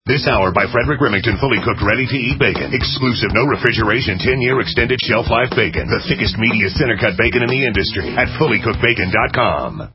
This hour by Frederick Remington, fully cooked, ready-to-eat bacon. Exclusive, no refrigeration, 10-year extended shelf life bacon. The thickest, meatiest, center-cut bacon in the industry at fullycookedbacon.com.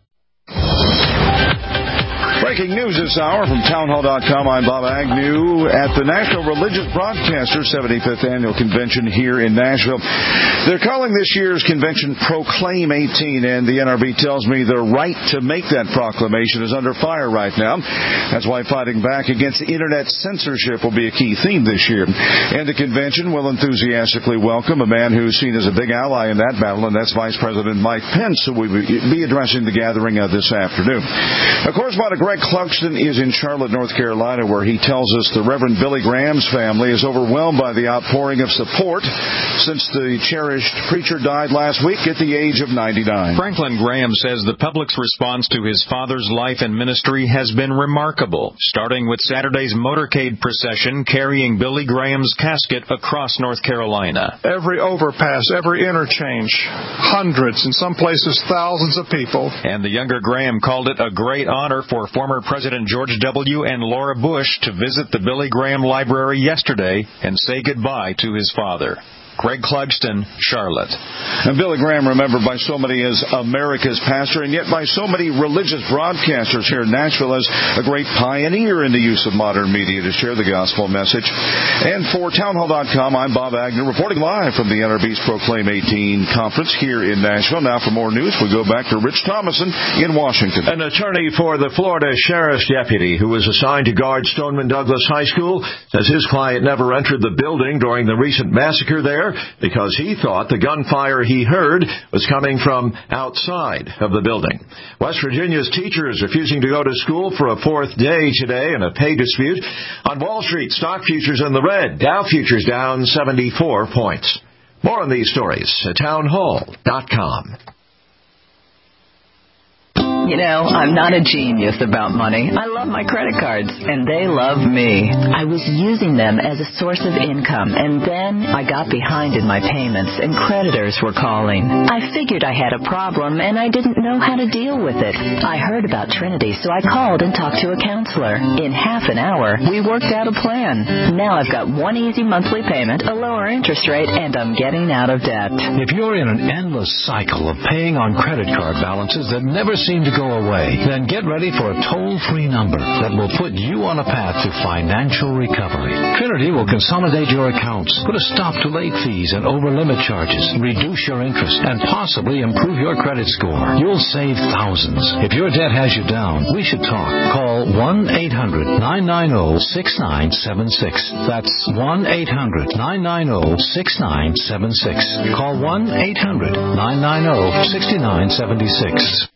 Breaking news this hour from townhall.com. I'm Bob Agnew at the National Religious Broadcasters 75th Annual Convention here in Nashville. They're calling this year's convention Proclaim 18, and the NRB tells me the right to make that proclamation is under fire right now. That's why fighting back against Internet censorship will be a key theme this year. And the convention will enthusiastically welcome a man who's seen as a big ally in that battle, and that's Vice President Mike Pence, who will be addressing the gathering this afternoon. Of course, Greg Clugston is in Charlotte, North Carolina, where he tells us the Reverend Billy Graham's family is overwhelmed by the outpouring of support since the cherished preacher died last week at the age of 99. Franklin Graham says the public's response to his father's life and ministry has been remarkable, starting with Saturday's motorcade procession carrying Billy Graham's casket across North Carolina. Every overpass, every interchange, hundreds, in some places thousands of people. And the younger Graham called it a great honor for former President George W. and Laura Bush to visit the Billy Graham Library yesterday and say goodbye to his father. Greg Clugston, Charlotte. And Billy Graham, remembered by so many as America's pastor, and yet by so many religious broadcasters here in Nashville as a great pioneer in the use of modern media to share the gospel message. And for townhall.com, I'm Bob Agnew, reporting live from the NRB's Proclaim 18 conference here in Nashville. Now for more news, we go back to Rich Thomason in Washington. An attorney for the Florida Sheriff's deputy who was assigned to guard Stoneman Douglas High School says his client never entered the building during the recent massacre there because he thought the gunfire he heard was coming from outside of the building. West Virginia's teachers refusing to go to school for a fourth day today in a pay dispute. On Wall Street, stock futures in the red. Dow futures down 74 points. More on these stories at townhall.com. You know, I'm not a genius about money. I love my credit cards, and they love me. I was using them as a source of income, and then I got behind in my payments, and creditors were calling. I figured I had a problem, and I didn't know how to deal with it. I heard about Trinity, so I called and talked to a counselor. In half an hour, we worked out a plan. Now I've got one easy monthly payment, a lower interest rate, and I'm getting out of debt. If you're in an endless cycle of paying on credit card balances that never seem to go away, then get ready for a toll-free number that will put you on a path to financial recovery. Trinity will consolidate your accounts, put a stop to late fees and over-limit charges, reduce your interest, and possibly improve your credit score. You'll save thousands. If your debt has you down, we should talk. Call 1-800-990-6976. That's 1-800-990-6976. Call 1-800-990-6976.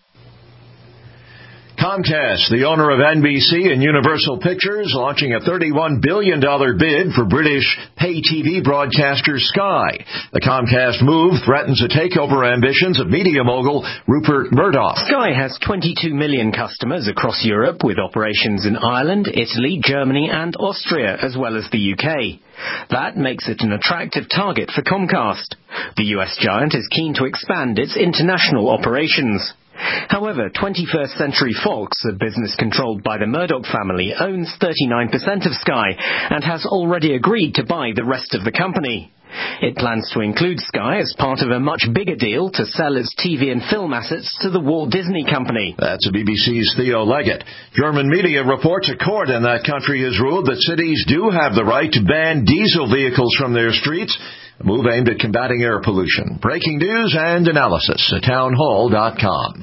Comcast, the owner of NBC and Universal Pictures, launching a $31 billion bid for British pay-TV broadcaster Sky. The Comcast move threatens the takeover ambitions of media mogul Rupert Murdoch. Sky has 22 million customers across Europe, with operations in Ireland, Italy, Germany and Austria, as well as the UK. That makes it an attractive target for Comcast. The US giant is keen to expand its international operations. However, 21st Century Fox, a business controlled by the Murdoch family, owns 39% of Sky and has already agreed to buy the rest of the company. It plans to include Sky as part of a much bigger deal to sell its TV and film assets to the Walt Disney Company. That's BBC's Theo Leggett. German media reports a court in that country has ruled that cities do have the right to ban diesel vehicles from their streets, a move aimed at combating air pollution. Breaking news and analysis at townhall.com.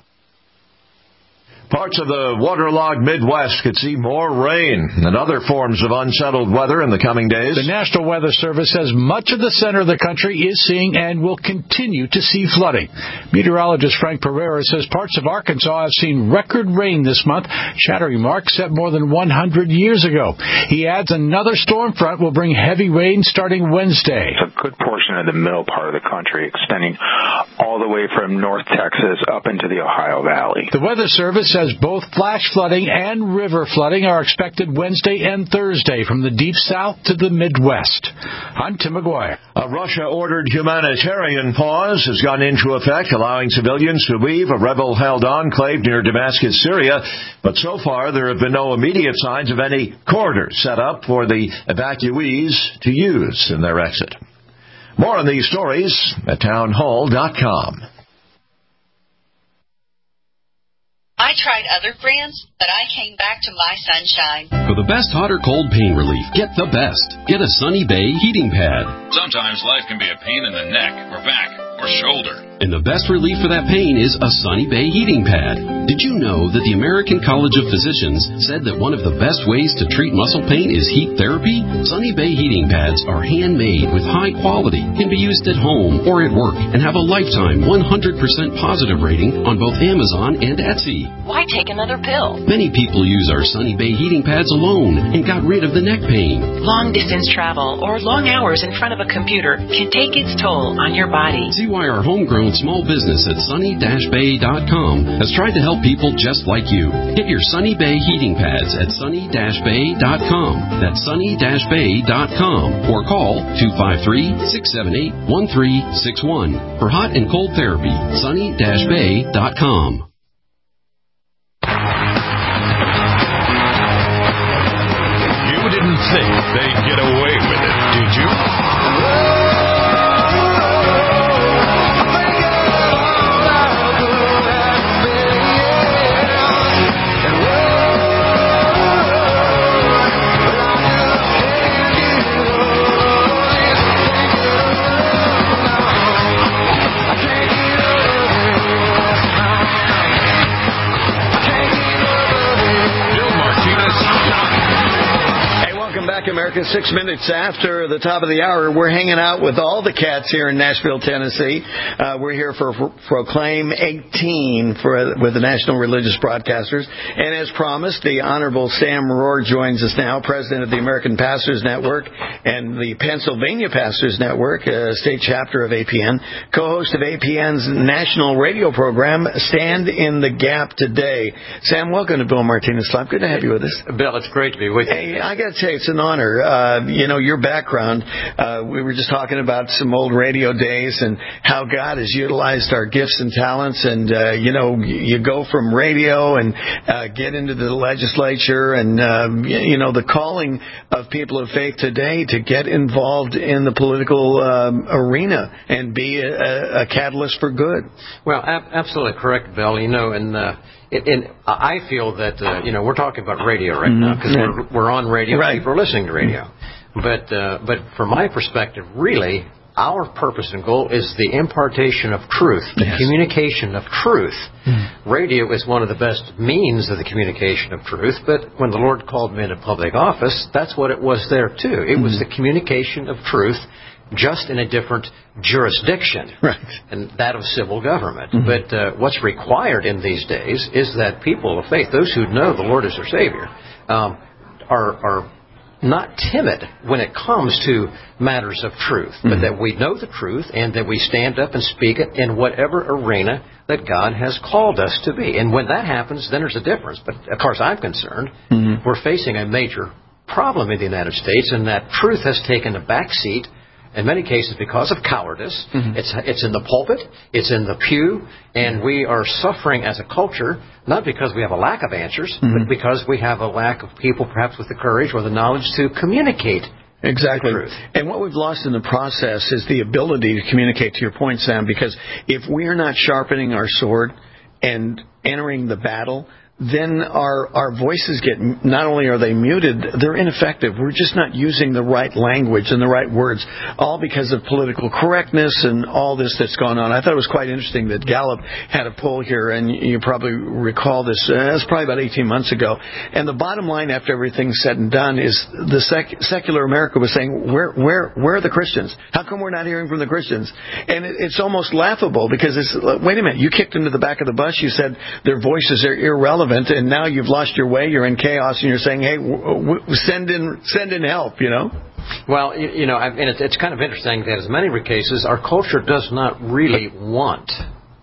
Parts of the waterlogged Midwest could see more rain and other forms of unsettled weather in the coming days. The National Weather Service says much of the center of the country is seeing and will continue to see flooding. Meteorologist Frank Pereira says parts of Arkansas have seen record rain this month, shattering marks set more than 100 years ago. He adds another storm front will bring heavy rain starting Wednesday. A good portion of the middle part of the country, extending all the way from North Texas up into the Ohio Valley. The Weather Service says says both flash flooding and river flooding are expected Wednesday and Thursday from the deep south to the Midwest. I'm Tim McGuire. A Russia-ordered humanitarian pause has gone into effect, allowing civilians to leave a rebel-held enclave near Damascus, Syria. But so far, there have been no immediate signs of any corridor set up for the evacuees to use in their exit. More on these stories at townhall.com. I tried other brands, but I came back to My Sunshine. For the best hot or cold pain relief, get the best. Get a Sunny Bay heating pad. Sometimes life can be a pain in the neck or back or shoulder. And the best relief for that pain is a Sunny Bay heating pad. Did you know that the American College of Physicians said that one of the best ways to treat muscle pain is heat therapy? Sunny Bay heating pads are handmade with high quality, can be used at home or at work, and have a lifetime 100% positive rating on both Amazon and Etsy. Why take another pill? Many people use our Sunny Bay heating pads alone and got rid of the neck pain. Long-distance travel or long hours in front of a computer can take its toll on your body. See why our homegrown small business at sunny-bay.com has tried to help people just like you. Get your Sunny Bay heating pads at sunny-bay.com. That's sunny-bay.com or call 253-678-1361 for hot and cold therapy. sunny-bay.com. You didn't think they'd get away with it, did you? America, 6 minutes after the top of the hour. We're hanging out with all the cats here in Nashville, Tennessee. We're here for Proclaim 18 with the National Religious Broadcasters. And as promised, the Honorable Sam Rohr joins us now, President of the American Pastors Network and the Pennsylvania Pastors Network, state chapter of APN, co-host of APN's national radio program, Stand in the Gap Today. Sam, welcome to Bill Martinez Live. Good to have you with us. Bill, it's great to be with you. Hey, I got to tell you, it's an honor. Your background, we were just talking about some old radio days and how God has utilized our gifts and talents. And, you go from radio and get into the legislature and, the calling of people of faith today to get involved in the political arena and be a catalyst for good. Well, absolutely correct, Bill. And I feel that, we're talking about radio right now because we're on radio. Right. People are listening to radio. But from my perspective, really, our purpose and goal is the impartation of truth, the communication of truth. Radio is one of the best means of the communication of truth, but when the Lord called me into public office, that's what it was there, too. It was the communication of truth, just in a different jurisdiction, and that of civil government. But what's required in these days is that people of faith, those who know the Lord as their Savior, are not timid when it comes to matters of truth, but that we know the truth and that we stand up and speak it in whatever arena that God has called us to be. And when that happens, then there's a difference. But as far as I'm concerned, we're facing a major problem in the United States, and that truth has taken a back seat in many cases because of cowardice. It's in the pulpit, it's in the pew, and we are suffering as a culture, not because we have a lack of answers, but because we have a lack of people perhaps with the courage or the knowledge to communicate. Exactly. And what we've lost in the process is the ability to communicate, to your point, Sam, because if we're not sharpening our sword and entering the battle, then our voices get, not only are they muted, they're ineffective. We're just not using the right language and the right words, all because of political correctness and all this that's gone on. I thought it was quite interesting that Gallup had a poll here, and you probably recall this. It was probably about 18 months ago. And the bottom line, after everything's said and done, is the secular America was saying, where are the Christians? How come we're not hearing from the Christians? And it's almost laughable because it's, wait a minute, you kicked them to the back of the bus. You said their voices are irrelevant. And now you've lost your way, you're in chaos, and you're saying, hey, send in help, Well, it's kind of interesting that in many cases, our culture does not really want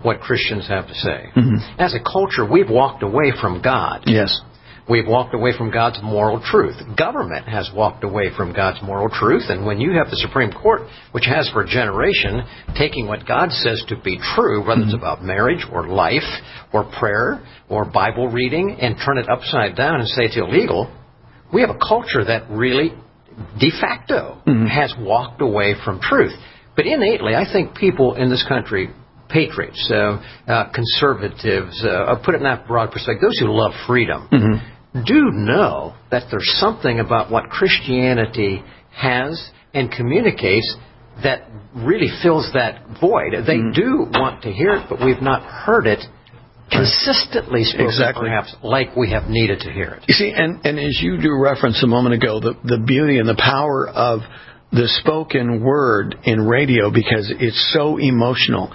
what Christians have to say. As a culture, we've walked away from God. Yes. We've walked away from God's moral truth. Government has walked away from God's moral truth. And when you have the Supreme Court, which has for a generation taking what God says to be true, whether it's about marriage or life or prayer or Bible reading, and turn it upside down and say it's illegal, we have a culture that really, de facto, has walked away from truth. But innately, I think people in this country, patriots, conservatives, put it in that broad perspective, those who love freedom, do know that there's something about what Christianity has and communicates that really fills that void. They do want to hear it, but we've not heard it consistently spoken, perhaps, like we have needed to hear it. You see, and as you do reference a moment ago, the beauty and the power of the spoken word in radio, because it's so emotional.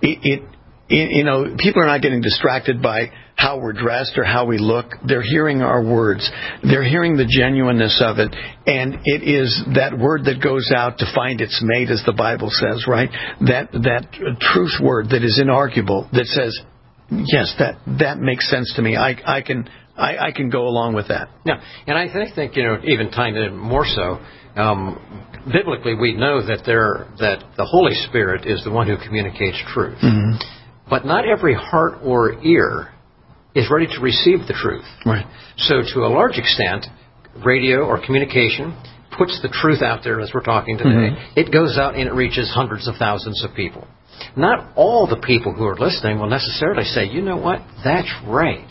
People are not getting distracted by how we're dressed or how we look. They're hearing our words. They're hearing the genuineness of it. And it is that word that goes out to find its mate, as the Bible says, right? That truth word that is inarguable, that says, yes, that makes sense to me. I can go along with that. Yeah, and I think even tying it in more so, biblically we know that the Holy Spirit is the one who communicates truth. But not every heart or ear is ready to receive the truth. Right. So to a large extent, radio or communication puts the truth out there as we're talking today. It goes out and it reaches hundreds of thousands of people. Not all the people who are listening will necessarily say, you know what, that's right.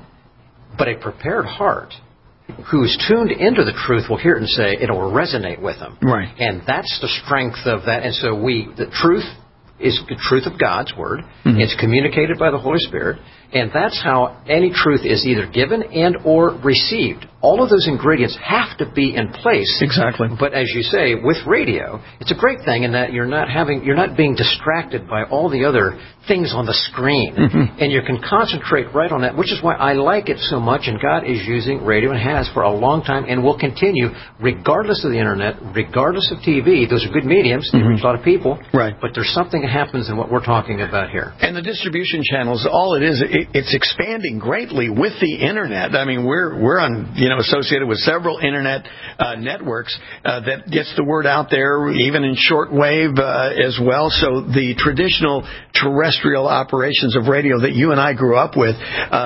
But a prepared heart who's tuned into the truth will hear it and say it will resonate with them. Right. And that's the strength of that. And so the truth is the truth of God's Word. It's communicated by the Holy Spirit. And that's how any truth is either given and or received. All of those ingredients have to be in place. Exactly. But as you say, with radio, it's a great thing in that you're not being distracted by all the other things on the screen. And you can concentrate right on that, which is why I like it so much. And God is using radio and has for a long time and will continue, regardless of the Internet, regardless of TV. Those are good mediums. They reach a lot of people. Right. But there's something that happens in what we're talking about here. And the distribution channels, all it is, it's expanding greatly with the Internet. I mean, we're on, associated with several Internet networks that gets the word out there, even in shortwave as well. So the traditional terrestrial operations of radio that you and I grew up with,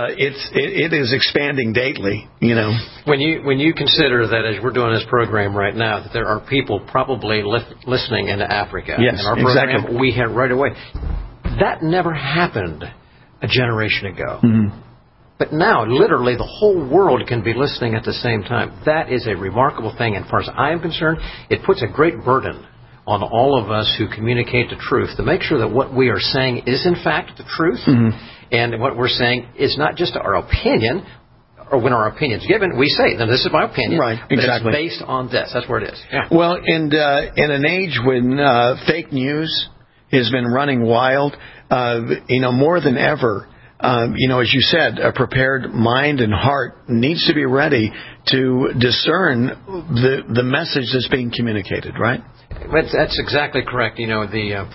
it is expanding daily. When you consider that as we're doing this program right now, that there are people probably listening in Africa. Yes, and our program, exactly. we had right away. That never happened a generation ago. But now, literally, the whole world can be listening at the same time. That is a remarkable thing. And as far as I am concerned, it puts a great burden on all of us who communicate the truth to make sure that what we are saying is, in fact, the truth. And what we're saying is not just our opinion, or when our opinion's given, we say, then this is my opinion. Right, exactly. But it's based on this. That's where it is. Yeah. Well, and in an age when fake news has been running wild, more than ever, as you said, a prepared mind and heart needs to be ready to discern the message that's being communicated, right? That's exactly correct. The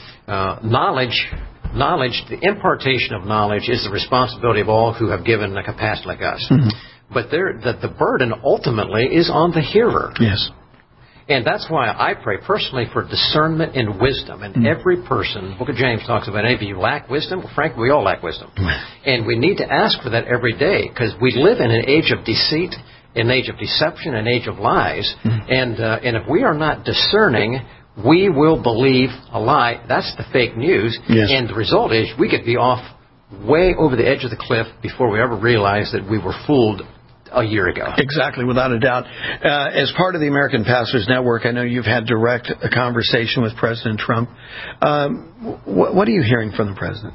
knowledge, the impartation of knowledge is the responsibility of all who have given a capacity like us. But the burden ultimately is on the hearer. Yes. And that's why I pray personally for discernment and wisdom. And every person, the Book of James talks about, if you lack wisdom, well, frankly, we all lack wisdom. And we need to ask for that every day, because we live in an age of deceit, an age of deception, an age of lies. And if we are not discerning, we will believe a lie. That's the fake news. Yes. And the result is we could be off way over the edge of the cliff before we ever realize that we were fooled a year ago. Exactly, without a doubt. As part of the American Pastors Network, I know you've had direct conversation with President Trump. What are you hearing from the president?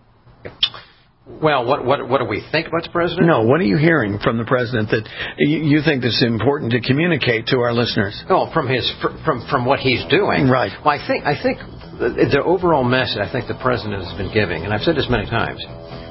Well, what do we think about the president? No, what are you hearing from the president that you think is important to communicate to our listeners? Oh, from what he's doing. Right. Well, I think the overall message I think the president has been giving, and I've said this many times,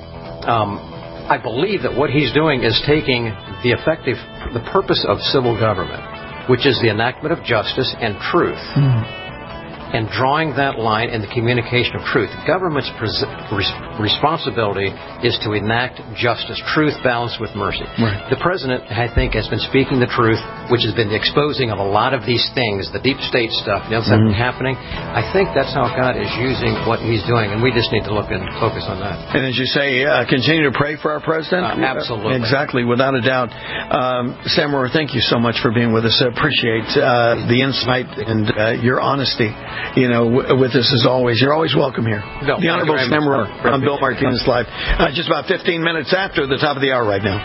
I believe that what he's doing is taking the purpose of civil government, which is the enactment of justice and truth. and drawing that line in the communication of truth. Government's responsibility is to enact justice, truth balanced with mercy. Right. The president, I think, has been speaking the truth, which has been the exposing of a lot of these things, the deep state stuff, that's been happening. I think that's how God is using what he's doing, and we just need to look and focus on that. And as you say, continue to pray for our president? Absolutely. Exactly, without a doubt. Sam Rohrer, thank you so much for being with us. I appreciate the insight and your honesty, with us as always. You're always welcome here. No, the Honorable Sam Rohrer on Bill Martinez Live. Just about 15 minutes after the top of the hour right now.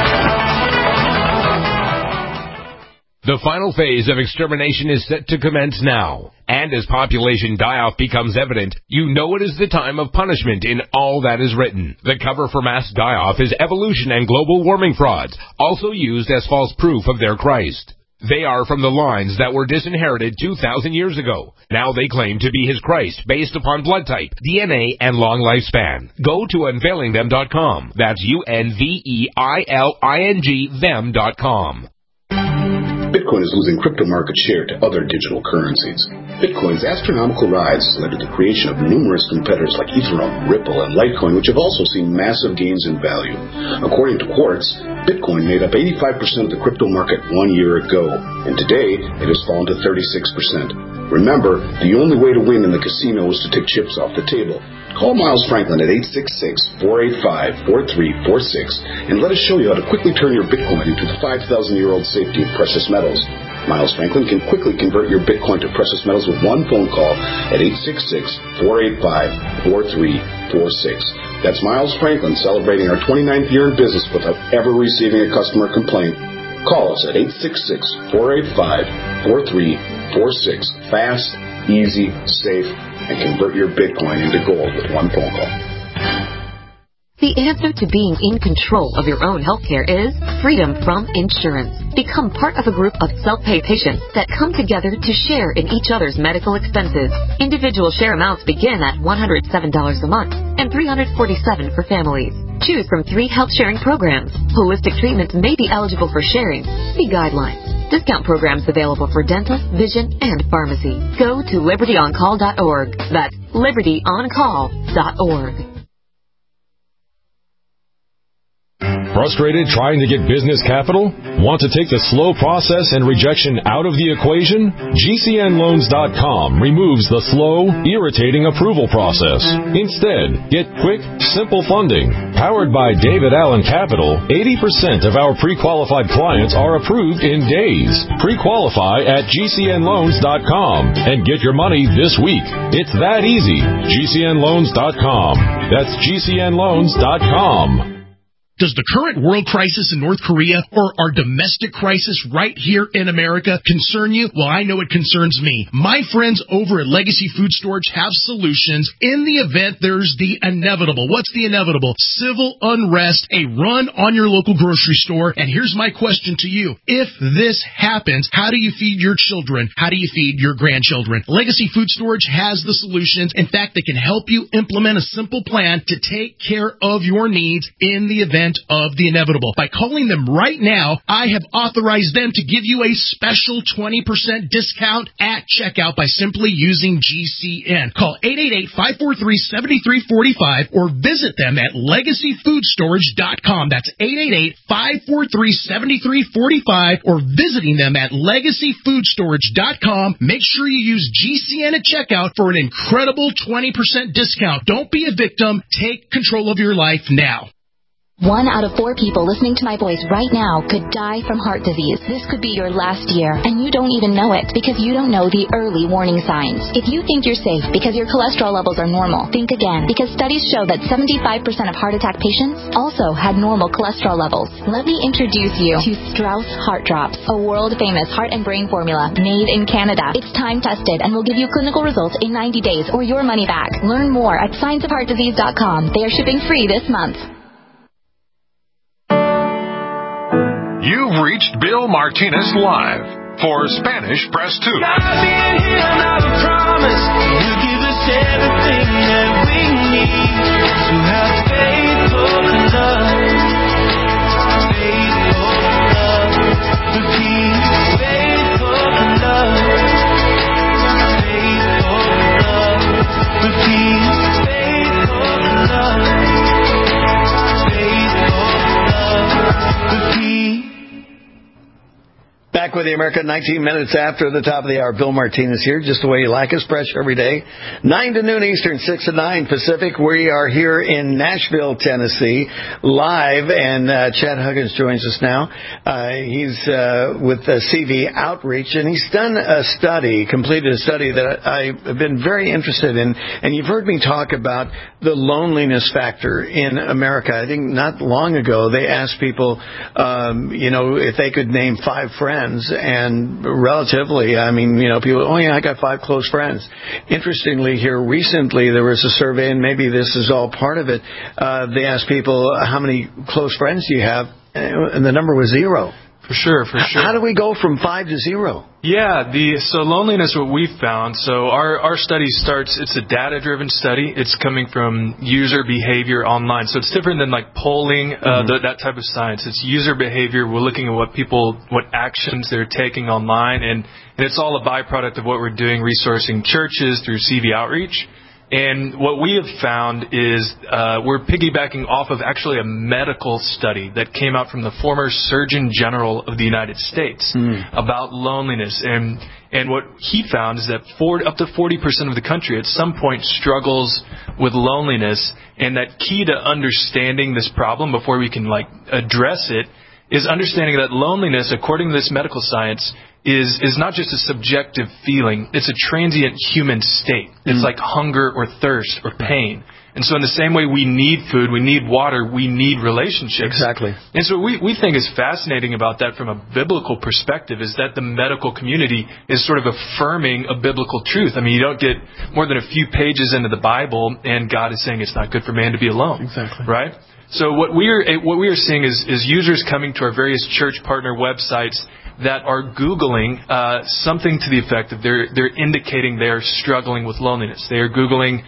The final phase of extermination is set to commence now. And as population die-off becomes evident, you know it is the time of punishment in all that is written. The cover for mass die-off is evolution and global warming frauds, also used as false proof of their Christ. They are from the lines that were disinherited 2,000 years ago. Now they claim to be his Christ based upon blood type, DNA, and long lifespan. Go to unveilingthem.com. That's UNVEILING them.com. Bitcoin is losing crypto market share to other digital currencies. Bitcoin's astronomical rise has led to the creation of numerous competitors like Ethereum, Ripple, and Litecoin, which have also seen massive gains in value. According to Quartz, Bitcoin made up 85% of the crypto market 1 year ago, and today it has fallen to 36%. Remember, the only way to win in the casino is to take chips off the table. Call Miles Franklin at 866-485-4346 and let us show you how to quickly turn your Bitcoin into the 5,000-year-old safety of precious metals. Miles Franklin can quickly convert your Bitcoin to precious metals with one phone call at 866-485-4346. That's Miles Franklin celebrating our 29th year in business without ever receiving a customer complaint. Call us at 866-485-4346. Fast, easy, safe, and convert your Bitcoin into gold with one phone call. The answer to being in control of your own healthcare is freedom from insurance. Become part of a group of self-pay patients that come together to share in each other's medical expenses. Individual share amounts begin at $107 a month and $347 for families. Choose from 3 health-sharing programs. Holistic treatments may be eligible for sharing. See guidelines. Discount programs available for dental, vision, and pharmacy. Go to libertyoncall.org. That's libertyoncall.org. Frustrated trying to get business capital? Want to take the slow process and rejection out of the equation? GCNloans.com removes the slow, irritating approval process. Instead, get quick, simple funding. Powered by David Allen Capital, 80% of our pre-qualified clients are approved in days. Pre-qualify at GCNloans.com and get your money this week. It's that easy. GCNloans.com. That's GCNloans.com. Does the current world crisis in North Korea or our domestic crisis right here in America concern you? Well, I know it concerns me. My friends over at Legacy Food Storage have solutions in the event there's the inevitable. What's the inevitable? Civil unrest, a run on your local grocery store. And here's my question to you. If this happens, how do you feed your children? How do you feed your grandchildren? Legacy Food Storage has the solutions. In fact, they can help you implement a simple plan to take care of your needs in the event of the inevitable. By calling them right now, I have authorized them to give you a special 20% discount at checkout by simply using GCN. Call 888-543-7345 or visit them at LegacyFoodStorage.com. That's 888-543-7345 or visiting them at LegacyFoodStorage.com. Make sure you use GCN at checkout for an incredible 20% discount. Don't be a victim. Take control of your life now. 1 out of 4 people listening to my voice right now could die from heart disease. This could be your last year, and you don't even know it because you don't know the early warning signs. If you think you're safe because your cholesterol levels are normal, think again, because studies show that 75% of heart attack patients also had normal cholesterol levels. Let me introduce you to Strauss Heart Drops, a world-famous heart and brain formula made in Canada. It's time-tested and will give you clinical results in 90 days or your money back. Learn more at scienceofheartdisease.com. They are shipping free this month. You've reached Bill Martinez Live. For Spanish, press 2. God being here, I promise you give us everything that we need to have faithful love. Faithful love. Repeat. Faithful love. Faithful back with the America 19 minutes after the top of the hour. Bill Martinez here, just the way you like us, fresh every day. 9 to noon Eastern, 6 to 9 Pacific. We are here in Nashville, Tennessee, live, and Chad Huggins joins us now. He's with CV Outreach, and he's done completed a study that I've been very interested in, and you've heard me talk about the loneliness factor in America. I think not long ago they asked people, if they could name 5 friends, and relatively, people, I got 5 close friends. Interestingly, here recently there was a survey, and maybe this is all part of it. They asked people, how many close friends do you have? And the number was 0. For sure. How do we go from 5 to 0? Yeah, so loneliness, what we've found, so our study it's a data-driven study. It's coming from user behavior online. So it's different than like polling, that type of science. It's user behavior. We're looking at what actions they're taking online, and it's all a byproduct of what we're doing, resourcing churches through CV Outreach. And what we have found is we're piggybacking off of actually a medical study that came out from the former Surgeon General of the United States about loneliness. And what he found is that up to 40% of the country at some point struggles with loneliness. And that key to understanding this problem before we can address it is understanding that loneliness, according to this medical science, is not just a subjective feeling. It's a transient human state. It's like hunger or thirst or pain. And so in the same way we need food, we need water, we need relationships. Exactly. And so what we think is fascinating about that from a biblical perspective is that the medical community is sort of affirming a biblical truth. You don't get more than a few pages into the Bible and God is saying it's not good for man to be alone. Exactly. Right? So what we are seeing is users coming to our various church partner websites that are Googling something to the effect of they're indicating they're struggling with loneliness. They are Googling,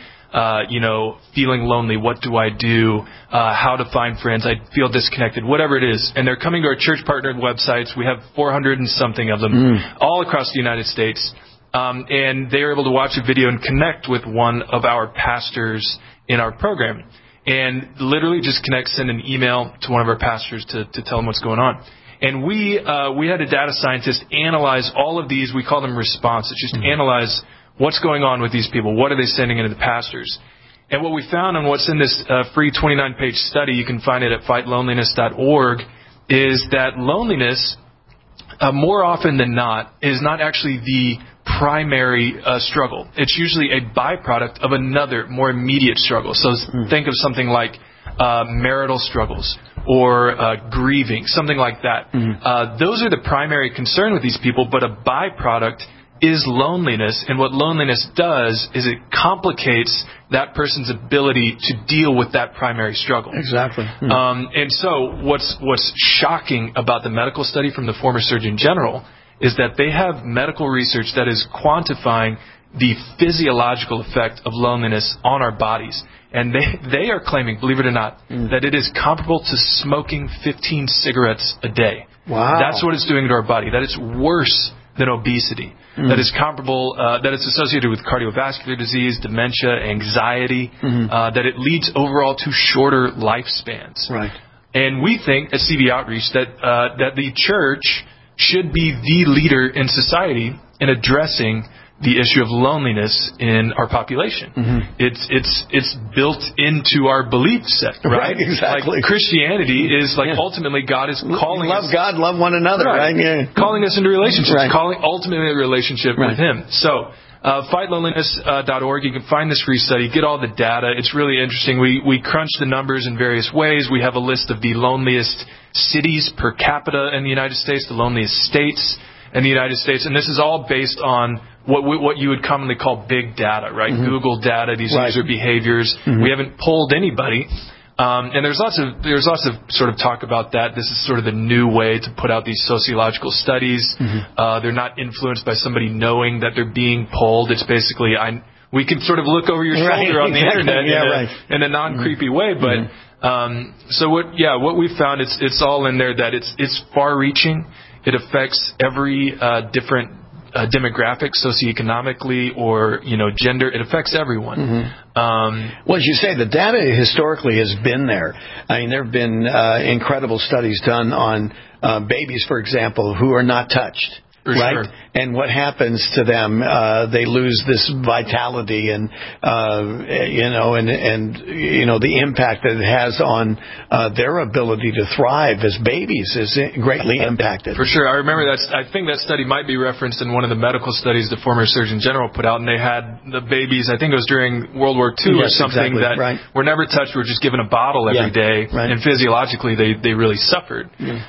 feeling lonely. What do I do? How to find friends? I feel disconnected. Whatever it is. And they're coming to our church partnered websites. We have 400 and something of them all across the United States. And they're able to watch a video and connect with one of our pastors in our program. And literally just send an email to one of our pastors to tell them what's going on. And we had a data scientist analyze all of these. We call them responses. Just analyze what's going on with these people. What are they sending into the pastors? And what we found and what's in this free 29-page study, you can find it at fightloneliness.org, is that loneliness, more often than not, is not actually the primary struggle. It's usually a byproduct of another, more immediate struggle. So think of something like marital struggles or grieving, something like that. Those are the primary concern with these people, but a byproduct is loneliness. And what loneliness does is it complicates that person's ability to deal with that primary struggle. Exactly. And so what's shocking about the medical study from the former Surgeon General is that they have medical research that is quantifying the physiological effect of loneliness on our bodies. And they are claiming, believe it or not, that it is comparable to smoking 15 cigarettes a day. Wow. That's what it's doing to our body. That it's worse than obesity. That is comparable, that it's associated with cardiovascular disease, dementia, anxiety, that it leads overall to shorter lifespans. Right. And we think at CV Outreach that the church should be the leader in society in addressing the issue of loneliness in our population. It's built into our belief set, right? Exactly. Like Christianity is ultimately God is calling us. Love God, love one another, right? Yeah. Calling us into relationships, Right. calling ultimately a relationship with Him. So, fightloneliness.org, you can find this free study, get all the data. It's really interesting. We crunch the numbers in various ways. We have a list of the loneliest cities per capita in the United States, the loneliest states in the United States, and this is all based on what you would commonly call big data, right? Google data, these user behaviors. We haven't polled anybody. And there's lots of sort of talk about that. This is sort of the new way to put out these sociological studies. They're not influenced by somebody knowing that they're being polled. It's basically we can sort of look over your shoulder on the internet in a non-creepy way. But so what we found, it's all in there that it's far-reaching. It affects every different demographic, socioeconomically, or gender. It affects everyone. Mm-hmm. Well, as you say, the data historically has been there. I mean, there have been incredible studies done on babies, for example, who are not touched. For right? Sure. And what happens to them? They lose this vitality and the impact that it has on their ability to thrive as babies is greatly impacted. For sure. I remember that. I think that study might be referenced in one of the medical studies the former Surgeon General put out, and they had the babies, I think it was during World War II or something, that were never touched, were just given a bottle every day, and physiologically they really suffered.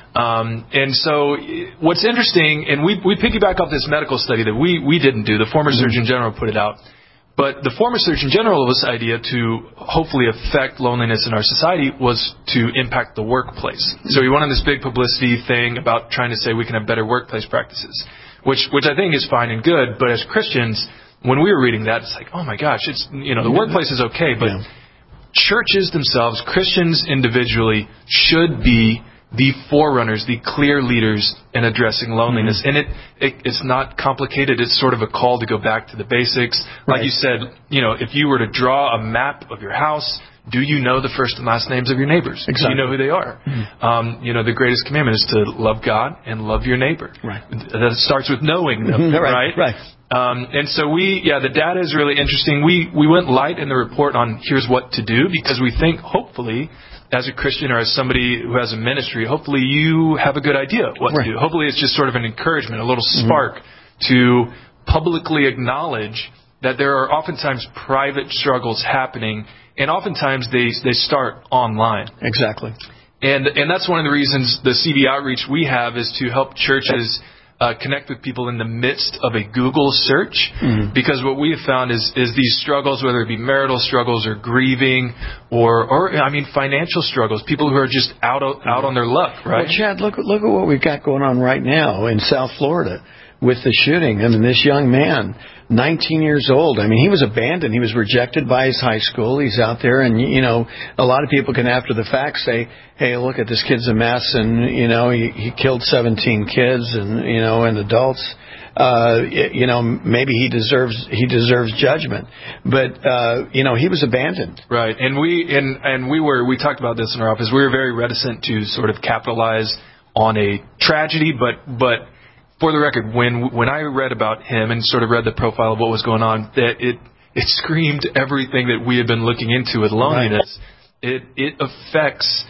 And so what's interesting, and we piggyback off this medical study that we didn't do. The former Surgeon General put it out. But the former Surgeon General's idea to hopefully affect loneliness in our society was to impact the workplace. So he went on this big publicity thing about trying to say we can have better workplace practices, which I think is fine and good. But as Christians, when we were reading that, it's like, oh my gosh, it's the workplace is okay, but churches themselves, Christians individually, should be the forerunners, the clear leaders in addressing loneliness. And it's not complicated. It's sort of a call to go back to the basics. Like you said, if you were to draw a map of your house, do you know the first and last names of your neighbors? Exactly. Do you know who they are? The greatest commandment is to love God and love your neighbor. Right. That starts with knowing them, right? And so the data is really interesting. We went light in the report on here's what to do, because we think hopefully, as a Christian or as somebody who has a ministry, hopefully you have a good idea what to do. Hopefully it's just sort of an encouragement, a little spark to publicly acknowledge that there are oftentimes private struggles happening, and oftentimes they start online. Exactly. And that's one of the reasons the CV outreach we have is to help churches connect with people in the midst of a Google search, because what we have found is these struggles, whether it be marital struggles or grieving or financial struggles, people who are just out on their luck, right? Well, Chad, look at what we've got going on right now in South Florida with the shooting. I mean, this young man, 19 years old. I mean, he was abandoned. He was rejected by his high school. He's out there, and a lot of people can, after the fact, say, "Hey, look at this kid's a mess," and he killed 17 kids and adults. Maybe he deserves judgment, but he was abandoned. Right, and we talked about this in our office. We were very reticent to sort of capitalize on a tragedy, but for the record, when I read about him and sort of read the profile of what was going on, that it screamed everything that we had been looking into with loneliness. Right. It affects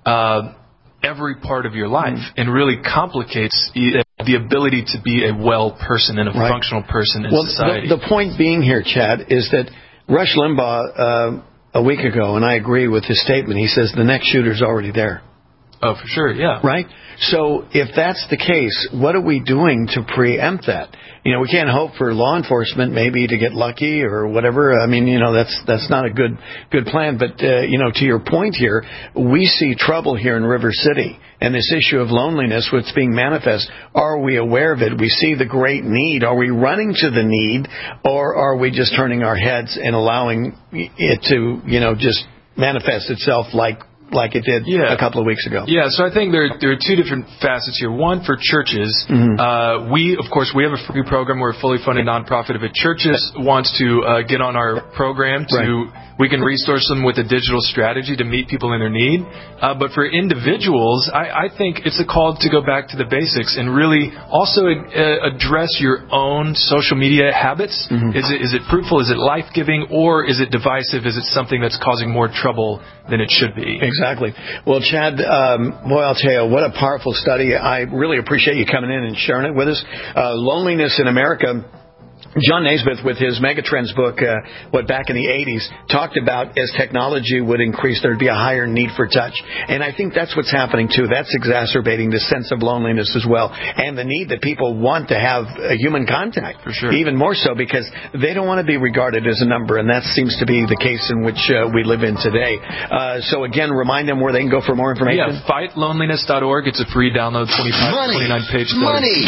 every part of your life and really complicates the ability to be a well person and a functional person in society. The point being here, Chad, is that Rush Limbaugh a week ago, and I agree with his statement, he says the next shooter's already there. Oh, for sure, yeah. Right? So if that's the case, what are we doing to preempt that? We can't hope for law enforcement maybe to get lucky or whatever. I mean, that's not a good plan. But, to your point here, we see trouble here in River City. And this issue of loneliness, what's being manifest, are we aware of it? We see the great need. Are we running to the need, or are we just turning our heads and allowing it to, just manifest itself like it did a couple of weeks ago? Yeah, so I think there are two different facets here. One, for churches, we have a free program. We're a fully funded nonprofit. If a church wants to get on our program, we can resource them with a digital strategy to meet people in their need. But for individuals, I think it's a call to go back to the basics and really also address your own social media habits. Is it fruitful? Is it life-giving? Or is it divisive? Is it something that's causing more trouble than it should be? Exactly. Well, Chad, I'll tell you, what a powerful study. I really appreciate you coming in and sharing it with us. Loneliness in America. John Naismith, with his Megatrends book, back in the 80s, talked about as technology would increase, there'd be a higher need for touch. And I think that's what's happening, too. That's exacerbating the sense of loneliness as well. And the need that people want to have human contact. For sure. Even more so because they don't want to be regarded as a number. And that seems to be the case in which we live in today. So, again, remind them where they can go for more information. Yeah, fightloneliness.org. It's a free download, 29-page study.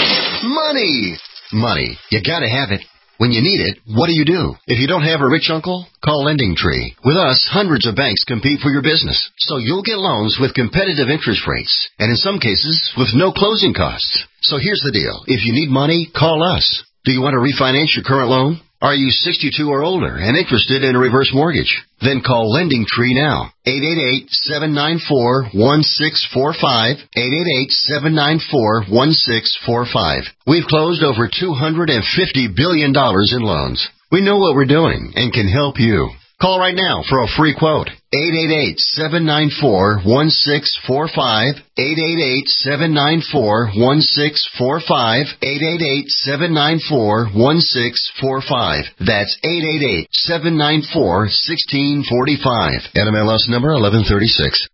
Money. You got to have it. When you need it, what do? If you don't have a rich uncle, call LendingTree. With us, hundreds of banks compete for your business, so you'll get loans with competitive interest rates, and in some cases, with no closing costs. So here's the deal. If you need money, call us. Do you want to refinance your current loan? Are you 62 or older and interested in a reverse mortgage? Then call Lending Tree now. 888-794-1645. 888-794-1645. We've closed over $250 billion in loans. We know what we're doing and can help you. Call right now for a free quote. 888-794-1645. 888-794-1645. 888-794-1645. That's 888-794-1645. NMLS number 1136.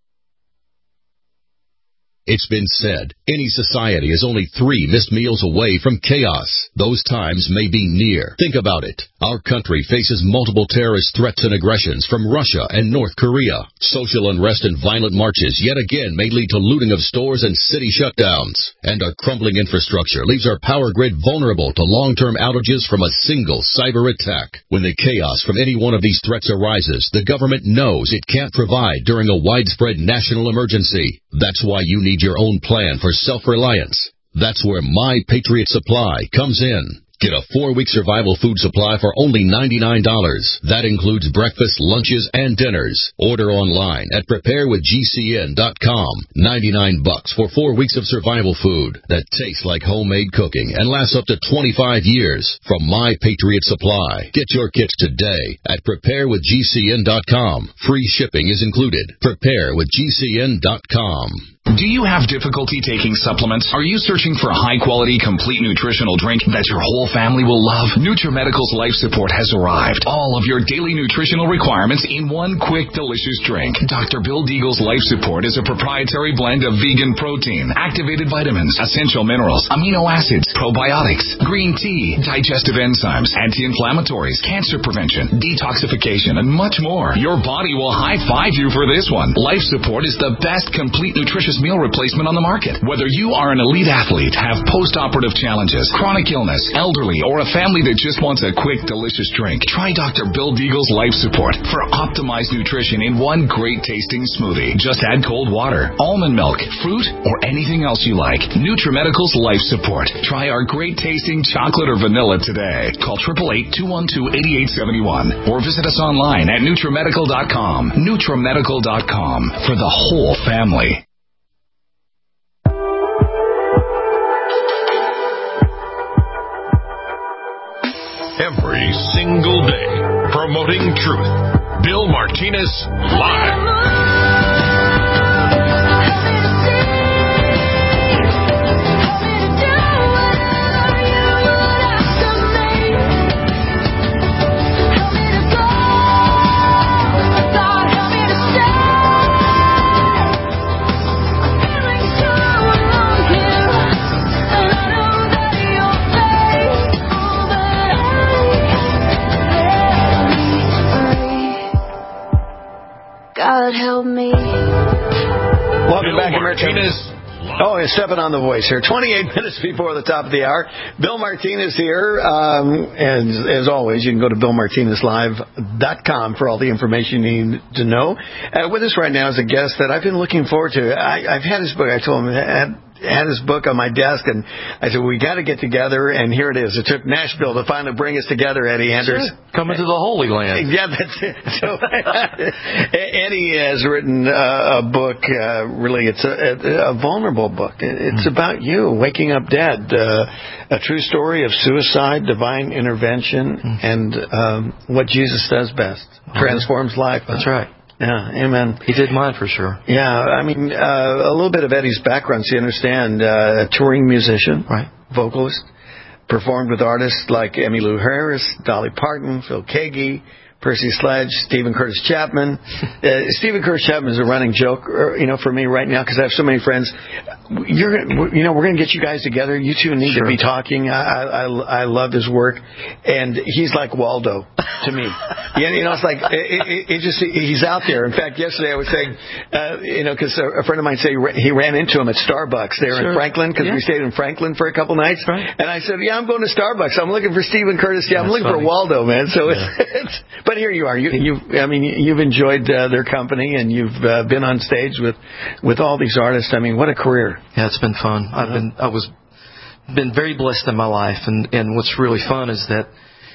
It's been said, any society is only 3 missed meals away from chaos. Those times may be near. Think about it. Our country faces multiple terrorist threats and aggressions from Russia and North Korea. Social unrest and violent marches yet again may lead to looting of stores and city shutdowns. And our crumbling infrastructure leaves our power grid vulnerable to long-term outages from a single cyber attack. When the chaos from any one of these threats arises, the government knows it can't provide during a widespread national emergency. That's why you need your own plan for self-reliance. That's where My Patriot Supply comes in. Get a 4-week survival food supply for only $99. That includes breakfast, lunches, and dinners. Order online at preparewithgcn.com. $99 for 4 weeks of survival food that tastes like homemade cooking and lasts up to 25 years from My Patriot Supply. Get your kits today at preparewithgcn.com. Free shipping is included. Preparewithgcn.com. Do you have difficulty taking supplements? Are you searching for a high-quality, complete nutritional drink that your whole family will love? NutriMedical's Life Support has arrived. All of your daily nutritional requirements in one quick, delicious drink. Dr. Bill Deagle's Life Support is a proprietary blend of vegan protein, activated vitamins, essential minerals, amino acids, probiotics, green tea, digestive enzymes, anti-inflammatories, cancer prevention, detoxification, and much more. Your body will high-five you for this one. Life Support is the best complete nutritious meal replacement on the market. Whether you are an elite athlete, have post-operative challenges, chronic illness, elderly, or a family that just wants a quick, delicious drink, try Dr. Bill Deagle's Life Support for optimized nutrition in one great-tasting smoothie. Just add cold water, almond milk, fruit, or anything else you like. NutriMedical's Life Support. Try our great-tasting chocolate or vanilla today. Call 888-212-8871 or visit us online at NutriMedical.com. NutriMedical.com for the whole family. Every single day, promoting truth. Bill Martinez Live. God help me. Welcome back, Martinez. Oh, he's stepping on the voice here. 28 minutes before the top of the hour. Bill Martinez here. And as always, you can go to BillMartinezLive.com for all the information you need to know. With us right now is a guest that I've been looking forward to. I've had his book. I told him had his book on my desk, and I said, we got to get together, and here it is. It took Nashville to finally bring us together, Eddie Anders. Sure. Coming to the Holy Land. Yeah, that's it. So, Eddie has written a book, really, it's a vulnerable book. It's about you waking up dead. A true story of suicide, divine intervention, and what Jesus does best. Transforms life. That's right. Yeah, amen. He did mine for sure. Yeah, I mean, a little bit of Eddie's background, so you understand. A touring musician, right? Vocalist, performed with artists like Emmylou Harris, Dolly Parton, Phil Keaggy, Percy Sledge, Stephen Curtis Chapman. Stephen Curtis Chapman is a running joke, for me right now because I have so many friends. We're going to get you guys together. You two need to be talking. I love his work, and he's like Waldo to me. It's like he's out there. In fact, yesterday I was saying, because a friend of mine said he ran into him at Starbucks there in Franklin because we stayed in Franklin for a couple nights, and I said, I'm going to Starbucks. I'm looking for Stephen Curtis. I'm looking for Waldo, man. So it's but here you are. You've enjoyed their company, and you've been on stage with all these artists. I mean, what a career! Yeah, it's been fun. I was been very blessed in my life, and what's really fun is that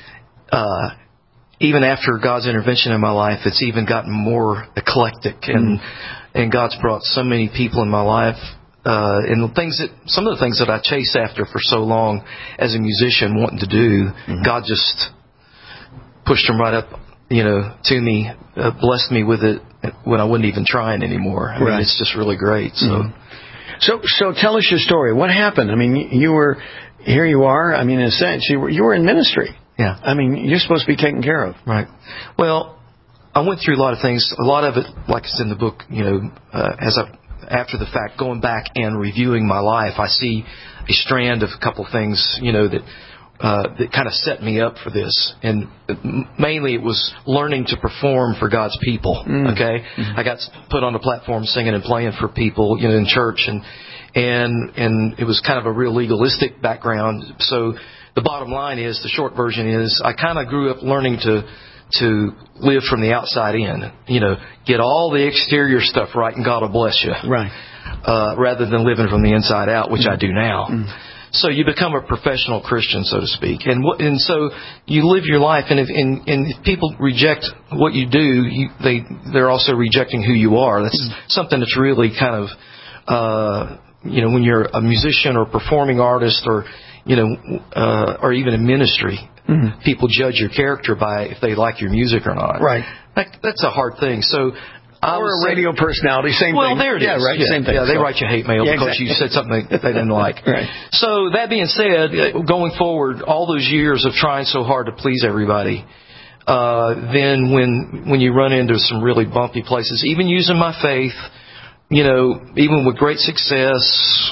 even after God's intervention in my life, it's even gotten more eclectic, and God's brought so many people in my life, and some of the things that I chased after for so long as a musician, wanting to do, God just pushed them right up, to me, blessed me with it when I wasn't even trying anymore. I mean, it's just really great. So tell us your story. What happened? I mean, here you are. I mean, in a sense, you were in ministry. Yeah. I mean, you're supposed to be taken care of. Right. Well, I went through a lot of things. A lot of it, like it's in the book, after the fact, going back and reviewing my life, I see a strand of a couple things, that kind of set me up for this. And mainly it was learning to perform for God's people. Okay. I got put on the platform singing and playing for people, in church, and it was kind of a real legalistic background. So the bottom line is, the short version is, I kind of grew up learning to live from the outside in, get all the exterior stuff right and God will bless you. Right. Rather than living from the inside out, which I do now. So you become a professional Christian, so to speak. And so you live your life, and if people reject what you do, they're also rejecting who you are. That's something that's really kind of, when you're a musician or a performing artist or even in ministry, people judge your character by if they like your music or not. Right. That's a hard thing. So, or a radio personality, same thing. Well, there it is. Yeah, right. Same thing. Yeah, they write you hate mail because you said something they didn't like. Right. So that being said, going forward, all those years of trying so hard to please everybody, then when you run into some really bumpy places, even using my faith, even with great success,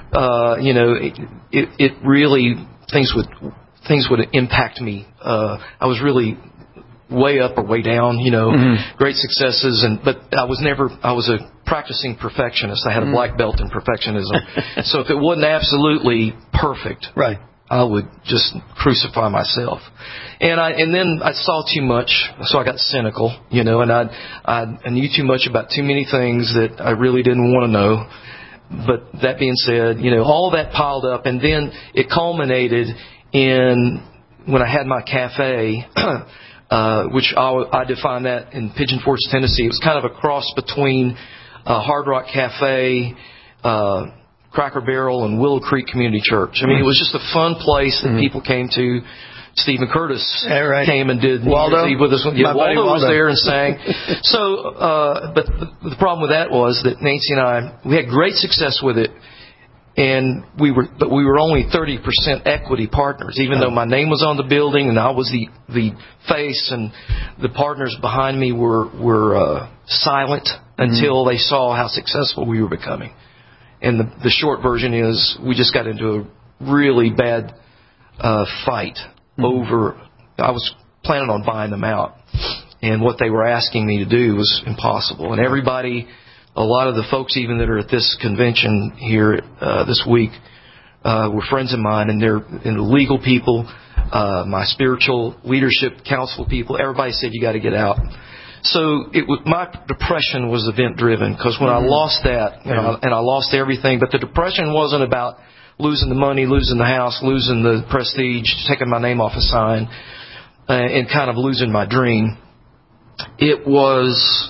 it really things would impact me. I was really way up or way down, great successes, but I was a practicing perfectionist. I had a black belt in perfectionism. So if it wasn't absolutely perfect, right, I would just crucify myself. And then I saw too much, so I got cynical, and I knew too much about too many things that I really didn't want to know. But that being said, all that piled up, and then it culminated in when I had my cafe, which I define that in Pigeon Forge, Tennessee. It was kind of a cross between Hard Rock Cafe, Cracker Barrel, and Willow Creek Community Church. I mean, it was just a fun place that people came to. Stephen Curtis came and did Waldo with us. Yeah, Waldo was there and sang. So, but the problem with that was that Nancy and we had great success with it, and we were only 30% equity partners, even though my name was on the building and I was the face, and the partners behind me were silent until they saw how successful we were becoming. And the short version is, we just got into a really bad fight over. I was planning on buying them out, and what they were asking me to do was impossible. And a lot of the folks even that are at this convention here this week were friends of mine, and they're legal people, my spiritual leadership council people. Everybody said, you got to get out. So my depression was event driven, because when I lost that, and I lost everything, but the depression wasn't about losing the money, losing the house, losing the prestige, taking my name off a sign, and kind of losing my dream. It was,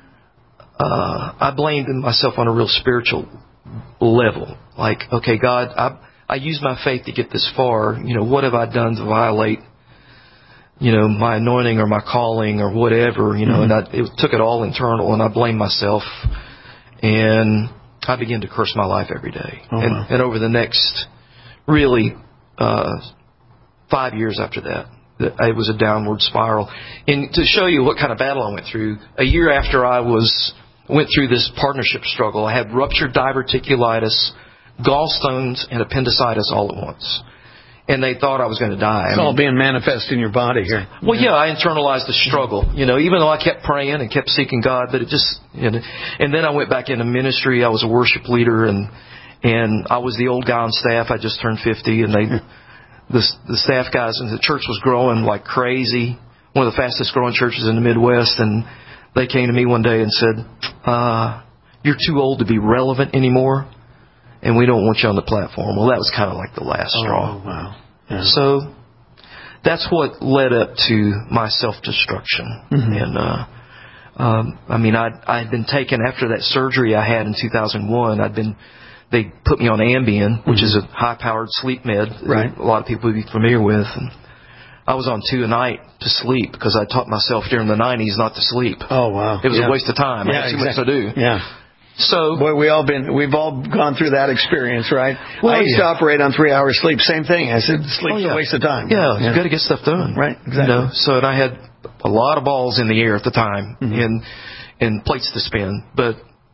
I blamed myself on a real spiritual level. Like, okay, God, I used my faith to get this far. What have I done to violate, my anointing or my calling or whatever, and it took it all internal, and I blamed myself, and I began to curse my life every day. And over the next, really, 5 years after that, it was a downward spiral. And to show you what kind of battle I went through, a year after I went through this partnership struggle, I had ruptured diverticulitis, gallstones, and appendicitis all at once. And they thought I was going to die. It's all being manifest in your body here. Well, yeah, I internalized the struggle, even though I kept praying and kept seeking God, but it just, and then I went back into ministry. I was a worship leader, and I was the old guy on staff. I just turned 50, and the staff guys, and the church was growing like crazy, one of the fastest growing churches in the Midwest, and they came to me one day and said, you're too old to be relevant anymore. and we don't want you on the platform. Well, that was kind of like the last straw. Oh, wow. Yeah. So that's what led up to my self-destruction. And, I'd been taken after that surgery I had in 2001. They put me on Ambien, which is a high-powered sleep med that a lot of people would be familiar with. And I was on 2 a night to sleep because I taught myself during the 90s not to sleep. Oh, wow. It was a waste of time. I had too much to do. Yeah. So, boy, we've all gone through that experience, right? Well, I used to operate on 3 hours sleep. Same thing. I said, sleep's a waste of time. Yeah, you got to get stuff done. Right, exactly. So, and I had a lot of balls in the air at the time and plates to spin. But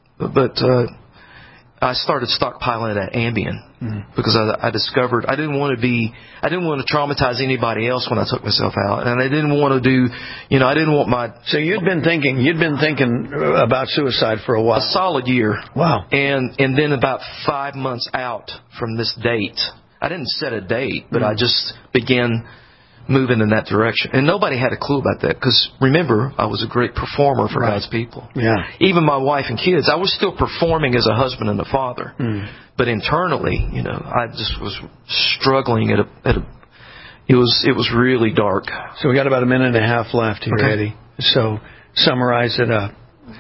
I started stockpiling that Ambien because I discovered I didn't want to traumatize anybody else when I took myself out, and I didn't want to do, I didn't want my. So you'd been thinking about suicide for a while. A solid year. Wow. And then about 5 months out from this date, I didn't set a date, but I just began moving in that direction. And nobody had a clue about that because, remember, I was a great performer for God's people. Yeah. Even my wife and kids, I was still performing as a husband and a father. But internally, I just was struggling it was really dark. So we got about a minute and a half left here, Eddie. So summarize it up.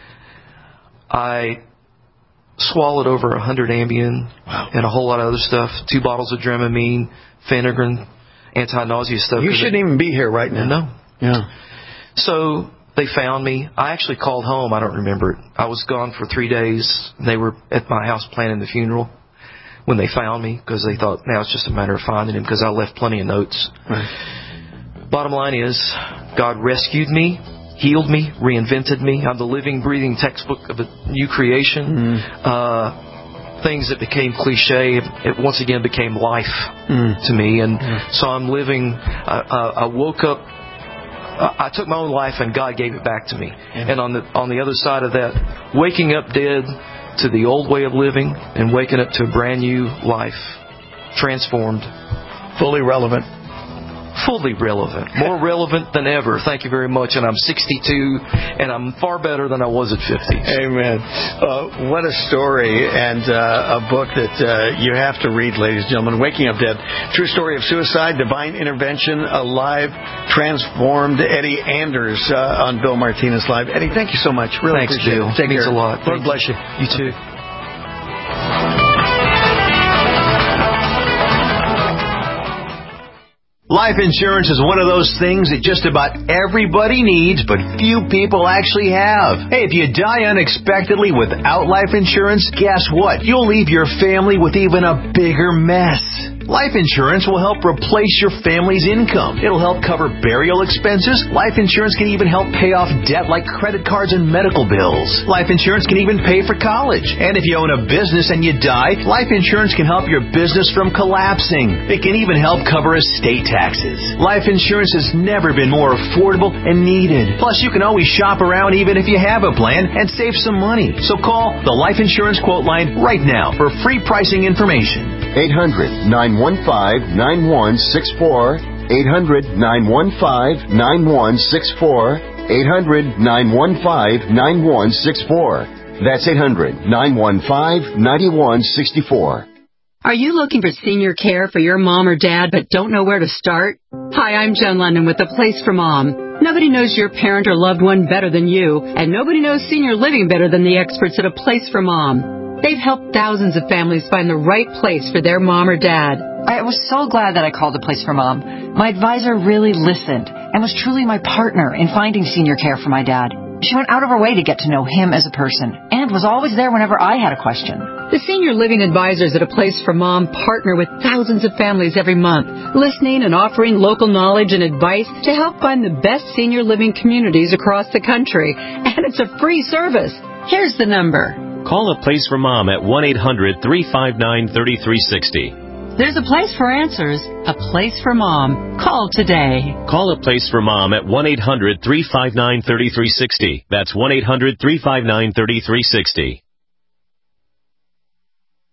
I swallowed over 100 Ambien and a whole lot of other stuff, 2 bottles of Dramamine, Phenergan, anti-nausea stuff. You shouldn't even be here right now. No. Yeah. So they found me. I actually called home. I don't remember it. I was gone for 3 days. They were at my house planning the funeral when they found me because they thought now it's just a matter of finding him because I left plenty of notes. Right. Bottom line is God rescued me, healed me, reinvented me. I'm the living, breathing textbook of a new creation. Things that became cliche, it once again became life to me. And so I'm living, I woke up, I took my own life and God gave it back to me. And on the other side of that, waking up dead to the old way of living and waking up to a brand new life, transformed. Fully relevant. Fully relevant. More relevant than ever. Thank you very much. And I'm 62, and I'm far better than I was at 50. Amen. What a story, and a book that you have to read, ladies and gentlemen. Waking Up Dead. True story of suicide, divine intervention, alive, transformed. Eddie Anders on Bill Martinez Live. Eddie, thank you so much. Really Thanks, appreciate Bill. it. Take Means care. a lot. Lord bless you. You too. Life insurance is one of those things that just about everybody needs, but few people actually have. Hey, if you die unexpectedly without life insurance, guess what? You'll leave your family with even a bigger mess. Life insurance will help replace your family's income. It'll help cover burial expenses. Life insurance can even help pay off debt like credit cards and medical bills. Life insurance can even pay for college. And if you own a business and you die, life insurance can help your business from collapsing. It can even help cover estate taxes. Life insurance has never been more affordable and needed. Plus, you can always shop around even if you have a plan and save some money. So call the Life Insurance Quote Line right now for free pricing information. 800-915-9164. 800-915-9164. 800-915-9164. That's 800-915-9164. Are you looking for senior care for your mom or dad but don't know where to start? Hi, I'm Jen London with The Place for Mom. Nobody knows your parent or loved one better than you, and nobody knows senior living better than the experts at A Place for Mom. They've helped thousands of families find the right place for their mom or dad. I was so glad that I called A Place for Mom. My advisor really listened and was truly my partner in finding senior care for my dad. She went out of her way to get to know him as a person and was always there whenever I had a question. The senior living advisors at A Place for Mom partner with thousands of families every month, listening and offering local knowledge and advice to help find the best senior living communities across the country. And it's a free service. Here's the number. Call A Place for Mom at 1-800-359-3360. There's a place for answers, a place for Mom. Call today. Call A Place for Mom at 1-800-359-3360. That's 1-800-359-3360.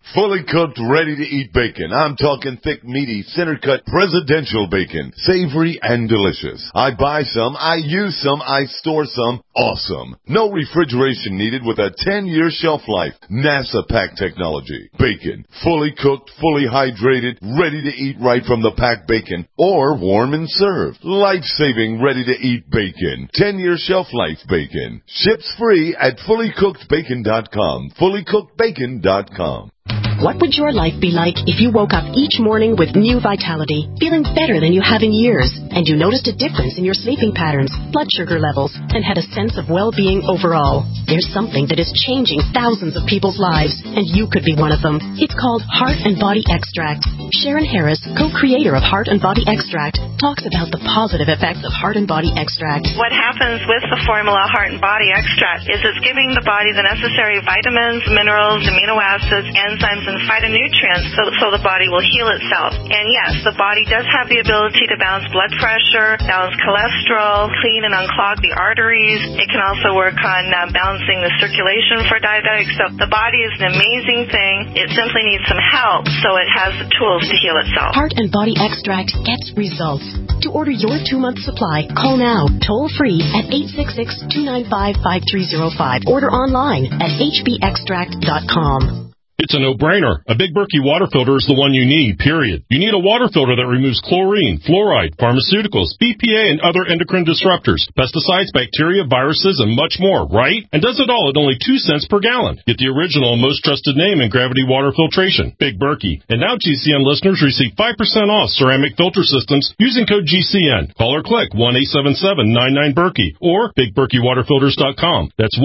Fully cooked, ready-to-eat bacon. I'm talking thick, meaty, center-cut, presidential bacon. Savory and delicious. I buy some, I use some, I store some. Awesome. No refrigeration needed with a 10-year shelf life. NASA pack technology. Bacon. Fully cooked, fully hydrated, ready to eat right from the packed bacon. Or warm and served. Life-saving, ready-to-eat bacon. 10-year shelf life bacon. Ships free at fullycookedbacon.com. Fullycookedbacon.com. What would your life be like if you woke up each morning with new vitality, feeling better than you have in years, and you noticed a difference in your sleeping patterns, blood sugar levels, and had a sense of well-being overall? There's something that is changing thousands of people's lives, and you could be one of them. It's called Heart and Body Extract. Sharon Harris, co-creator of Heart and Body Extract, talks about the positive effects of Heart and Body Extract. What happens with the formula Heart and Body Extract is it's giving the body the necessary vitamins, minerals, amino acids, enzymes, and phytonutrients so the body will heal itself. And yes, the body does have the ability to balance blood pressure, balance cholesterol, clean and unclog the arteries. It can also work on balancing the circulation for diabetics. So the body is an amazing thing. It simply needs some help so it has the tools to heal itself. Heart and Body Extract gets results. To order your 2-month supply, call now, toll free at 866-295-5305. Order online at hbextract.com. It's a no-brainer. A Big Berkey water filter is the one you need, period. You need a water filter that removes chlorine, fluoride, pharmaceuticals, BPA, and other endocrine disruptors, pesticides, bacteria, viruses, and much more, right? And does it all at only 2 cents per gallon. Get the original and most trusted name in gravity water filtration, Big Berkey. And now GCN listeners receive 5% off ceramic filter systems using code GCN. Call or click 1-877-99-BERKEY or BigBerkeyWaterFilters.com. That's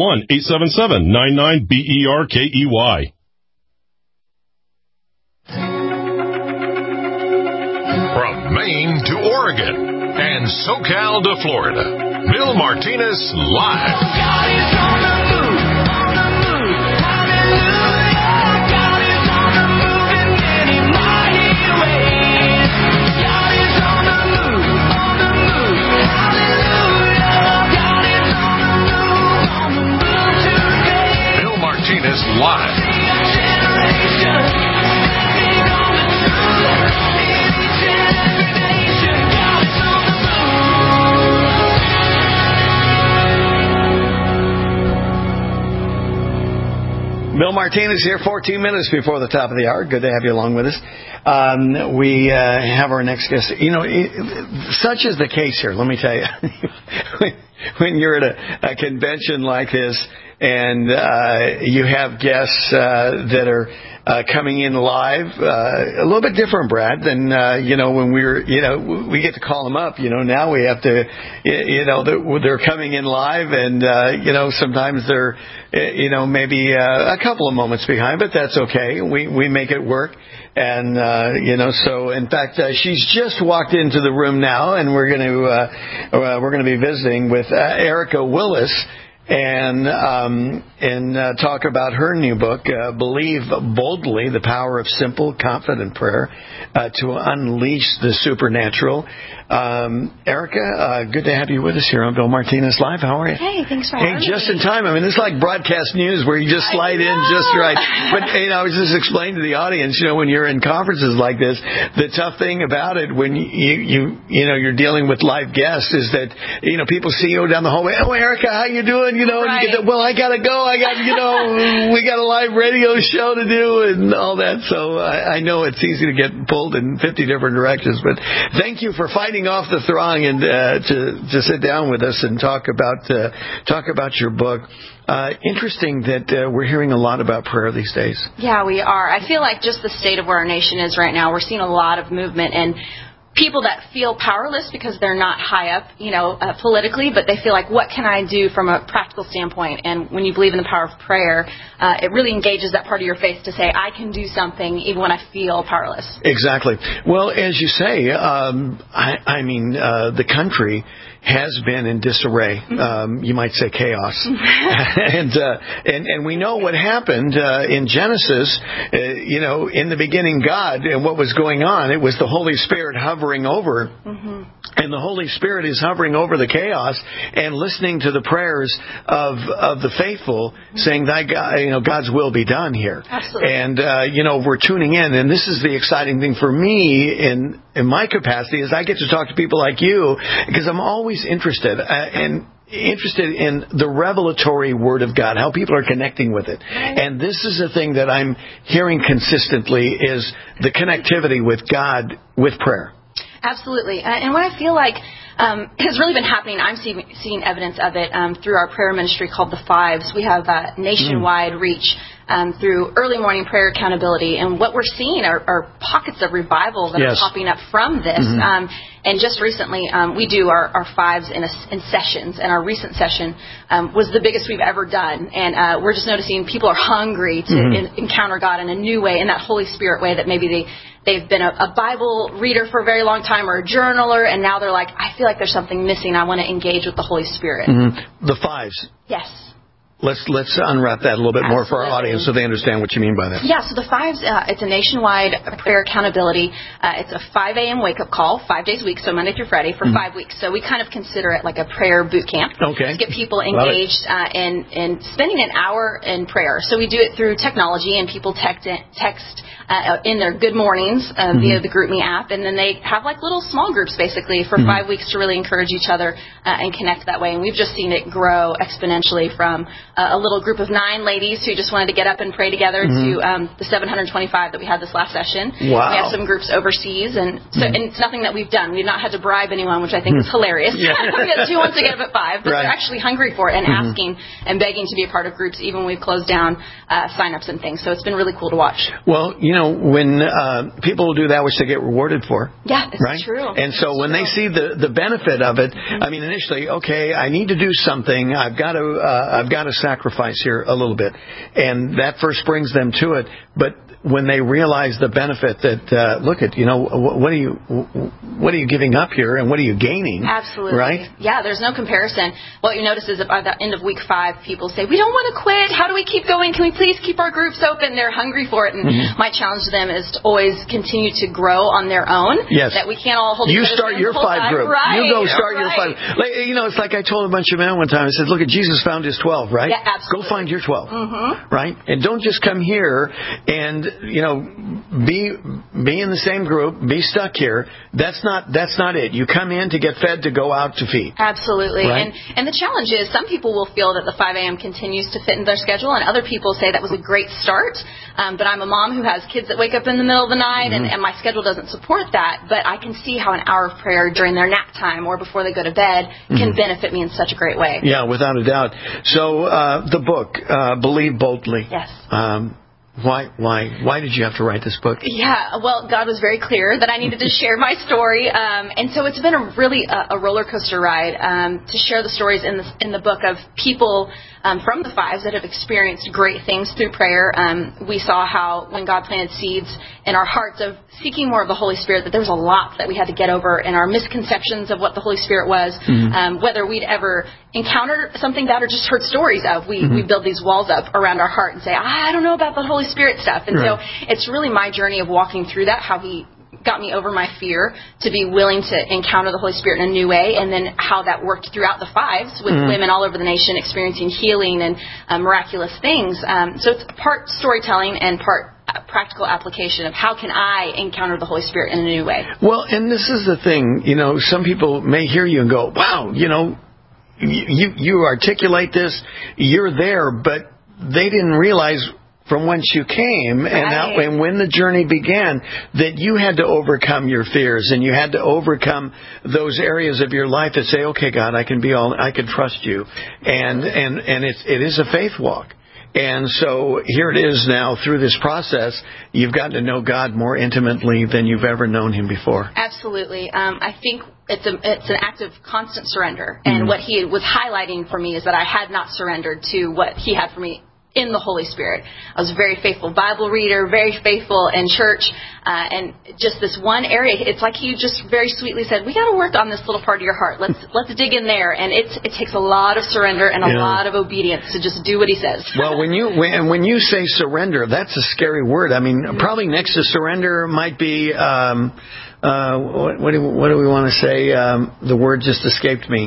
1-877-99-BERKEY. From Maine to Oregon and SoCal to Florida, Bill Martinez Live. God is on the move, on the move. Hallelujah. God is on the move in many mighty ways. God is on the move, on the move. Hallelujah. God is on the move today. Bill Martinez Live. Bill Martinez here, 14 minutes before the top of the hour. Good to have you along with us. We have our next guest. You know, such is the case here, let me tell you. When you're at a convention like this and you have guests that are coming in live, a little bit different, Brad, than, when we get to call them up. Now we have to, they're coming in live and, sometimes they're, maybe a couple of moments behind, but that's okay. We make it work. And, so in fact, she's just walked into the room now and we're going to be visiting with Erica Willis and talk about her new book, Believe Boldly, The Power of Simple, Confident Prayer to Unleash the Supernatural. Erica, good to have you with us here on Bill Martinez Live. How are you? Hey, thanks for having me. Just in time. I mean, it's like broadcast news where you just slide in just right. But, I was just explaining to the audience, when you're in conferences like this, the tough thing about it when you're dealing with live guests is that, people see you down the hallway. Oh, Erica, how you doing? Right. And you get well, I gotta go. We got a live radio show to do and all that. So I know it's easy to get pulled in 50 different directions. But thank you for fighting off the throng and to sit down with us and talk about your book. Interesting that we're hearing a lot about prayer these days. Yeah, we are. I feel like just the state of where our nation is right now, we're seeing a lot of movement and people that feel powerless because they're not high up, politically, but they feel like, what can I do from a practical standpoint? And when you believe in the power of prayer, it really engages that part of your faith to say, I can do something even when I feel powerless. Exactly. Well, as you say, the country has been in disarray. You might say chaos. And we know what happened in Genesis. In the beginning, God, and what was going on, it was the Holy Spirit hovering over. Mm-hmm. And the Holy Spirit is hovering over the chaos and listening to the prayers of the faithful, saying, "Thy God, God's will be done here." Absolutely. And we're tuning in, and this is the exciting thing for me in my capacity is I get to talk to people like you because I'm always interested in the revelatory Word of God, how people are connecting with it. And this is the thing that I'm hearing consistently is the connectivity with God with prayer. Absolutely. And what I feel like has really been happening, I'm seeing evidence of it through our prayer ministry called The Fives. We have nationwide reach through early morning prayer accountability. And what we're seeing are pockets of revival that are popping up from this. And just recently, we do our fives in sessions. And our recent session was the biggest we've ever done. And we're just noticing people are hungry to encounter God in a new way, in that Holy Spirit way that maybe they've been a Bible reader for a very long time or a journaler, and now they're like, I feel like there's something missing. I want to engage with the Holy Spirit. The fives. Yes. Let's unwrap that a little bit more for our audience so they understand what you mean by that. Yeah, so the fives, it's a nationwide prayer accountability. It's a 5 a.m. wake-up call, 5 days a week, so Monday through Friday for 5 weeks. So we kind of consider it like a prayer boot camp. Okay. To get people engaged in spending an hour in prayer. So we do it through technology, and people text in their good mornings via the GroupMe app, and then they have like little small groups basically for 5 weeks to really encourage each other and connect that way. And we've just seen it grow exponentially from a little group of 9 ladies who just wanted to get up and pray together to the 725 that we had this last session. Wow. We have some groups overseas, and so and it's nothing that we've done. We've not had to bribe anyone, which I think is hilarious. Because who wants to get up at 5? But they're actually hungry for it and asking and begging to be a part of groups, even when we've closed down sign-ups and things. So it's been really cool to watch. Well, when people do that, which they get rewarded for. Yeah, it's right? true. And so when they see the benefit of it, I mean, initially, okay, I need to do something. I've got to sacrifice here a little bit, and that first brings them to it. But when they realize the benefit that what are you giving up here, and what are you gaining? Absolutely. Right? Yeah, there's no comparison. What you notice is that by the end of week 5, people say, we don't want to quit. How do we keep going? Can we please keep our groups open? They're hungry for it. And my challenge to them is to always continue to grow on their own. Yes. That we can't all hold You start your 5 group. Right. You go start your 5. Like, it's like I told a bunch of men one time. I said, look, Jesus found his 12, right? Yeah, absolutely. Go find your 12. Right? And don't just come here and, be in the same group, be stuck here. That's not it. You come in to get fed, to go out to feed. Absolutely. Right? And the challenge is some people will feel that the 5 a.m. continues to fit in their schedule, and other people say that was a great start, but I'm a mom who has kids that wake up in the middle of the night, and my schedule doesn't support that, but I can see how an hour of prayer during their nap time or before they go to bed can benefit me in such a great way. Yeah, without a doubt. So the book, Believe Boldly. Yes. Why did you have to write this book? Yeah, well, God was very clear that I needed to share my story, and so it's been a really a roller coaster ride to share the stories in the book of people from the Fives that have experienced great things through prayer. We saw how when God planted seeds in our hearts of seeking more of the Holy Spirit, that there was a lot that we had to get over in our misconceptions of what the Holy Spirit was, whether we'd ever encountered something that or just heard stories of. We build these walls up around our heart and say, I don't know about the Holy Spirit stuff. And so it's really my journey of walking through that, how He got me over my fear to be willing to encounter the Holy Spirit in a new way, and then how that worked throughout the Fives with women all over the nation experiencing healing and miraculous things. So it's part storytelling and part practical application of how can I encounter the Holy Spirit in a new way. Well, and this is the thing, some people may hear you and go, wow, you articulate this, you're there, but they didn't realize from whence you came and when the journey began that you had to overcome your fears, and you had to overcome those areas of your life that say, okay, God, I can trust you. And it is a faith walk. And so here it is now through this process, you've gotten to know God more intimately than you've ever known Him before. Absolutely. I think it's an act of constant surrender. And what He was highlighting for me is that I had not surrendered to what He had for me in the Holy Spirit. I was a very faithful Bible reader, very faithful in church, and just this one area, it's like He just very sweetly said, we got to work on this little part of your heart. Let's dig in there. And it takes a lot of surrender and a lot of obedience to just do what He says. Well, when you say surrender, that's a scary word. I mean, probably next to surrender might be what do we want to say? The word just escaped me.